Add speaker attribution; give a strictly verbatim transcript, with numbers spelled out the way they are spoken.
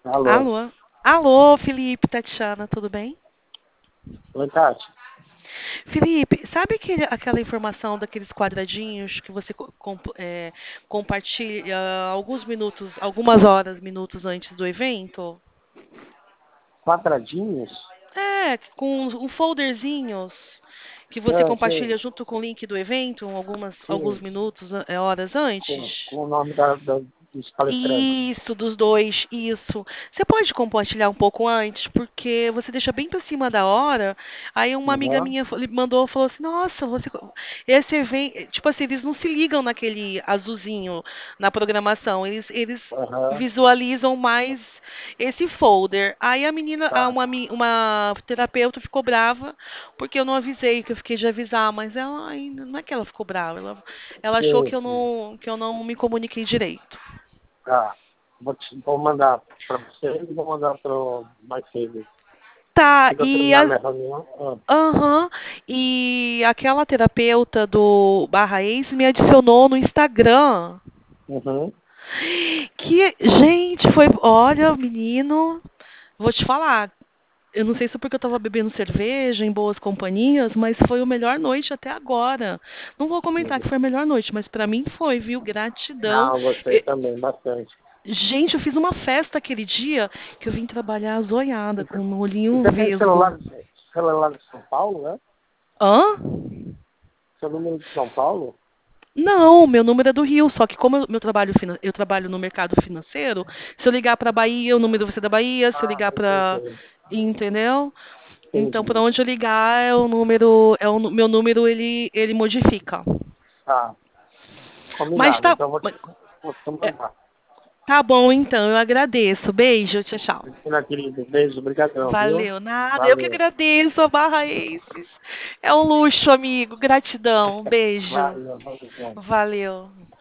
Speaker 1: Alô.
Speaker 2: Alô? Alô, Felipe, Tatiana, tudo bem?
Speaker 1: Oi, Tati.
Speaker 2: Felipe, sabe aquele, aquela informação daqueles quadradinhos que você co- comp- é, compartilha alguns minutos, algumas horas, minutos antes do evento?
Speaker 1: Quadradinhos?
Speaker 2: É, com um folderzinhos que você
Speaker 1: Ah, sei,
Speaker 2: compartilha junto com o link do evento, algumas, alguns
Speaker 1: sim.
Speaker 2: minutos, é, horas antes?
Speaker 1: Com, com o nome da, da- dos palestrantes.
Speaker 2: Isso, dos dois, isso. Você pode compartilhar um pouco antes, porque você deixa bem pra cima da hora. Aí uma amiga
Speaker 1: Uhum.
Speaker 2: minha fa- mandou, falou assim, nossa, você, esse evento, tipo assim, eles não se ligam naquele azulzinho na programação, eles, eles
Speaker 1: Aham.
Speaker 2: visualizam mais esse folder. Aí a menina, a-
Speaker 1: Tá.
Speaker 2: uma, ami- uma terapeuta ficou brava, porque eu não avisei, que eu fiquei de avisar, mas ela ainda, não é que ela ficou brava, ela, ela achou que
Speaker 1: Sei,
Speaker 2: eu
Speaker 1: sim.
Speaker 2: não, que eu não me comuniquei direito.
Speaker 1: Tá. Vou, te- vou mandar para você e vou mandar para o mais cedo.
Speaker 2: Tá,
Speaker 1: Assim que eu
Speaker 2: e
Speaker 1: terminar
Speaker 2: a,
Speaker 1: minha reunião. Ah.
Speaker 2: aham, e aquela terapeuta do Barra Ace me adicionou no Instagram.
Speaker 1: Uhum.
Speaker 2: Que, gente, foi, olha, menino, vou te falar. Eu não sei se é porque eu tava bebendo cerveja em boas companhias, mas foi a melhor noite até agora. Não vou comentar que
Speaker 1: Uhum.
Speaker 2: foi a melhor noite, mas pra mim foi, viu? Gratidão.
Speaker 1: Não, eu gostei
Speaker 2: E-
Speaker 1: também, bastante.
Speaker 2: gente, eu fiz uma festa aquele dia que eu vim trabalhar zoiada,
Speaker 1: E
Speaker 2: com
Speaker 1: você
Speaker 2: um
Speaker 1: e
Speaker 2: olhinho
Speaker 1: você tem
Speaker 2: vesgo.
Speaker 1: celular, celular de São Paulo, né?
Speaker 2: Hã?
Speaker 1: Seu número de São Paulo?
Speaker 2: Não, meu número é do Rio, só que como eu, meu trabalho, finan- eu trabalho no mercado financeiro, se eu ligar para Bahia, o número vai ser da Bahia, se eu
Speaker 1: Ah,
Speaker 2: ligar para,
Speaker 1: entendi.
Speaker 2: entendeu? Então, para
Speaker 1: Entendi.
Speaker 2: onde eu ligar, é o número, é o nu- meu número ele ele modifica.
Speaker 1: Tá.
Speaker 2: Mas
Speaker 1: Combinado.
Speaker 2: tá,
Speaker 1: Então eu vou te,
Speaker 2: mas-
Speaker 1: vou te
Speaker 2: é,
Speaker 1: mandar.
Speaker 2: tá bom então, eu agradeço. Beijo, tchau, tchau.
Speaker 1: Cristina, querido, beijo, obrigadão, viu?
Speaker 2: Valeu, nada, eu que
Speaker 1: Valeu.
Speaker 2: agradeço a Barra Aces. É um luxo, amigo, gratidão, beijo.
Speaker 1: Valeu, valeu.
Speaker 2: Valeu.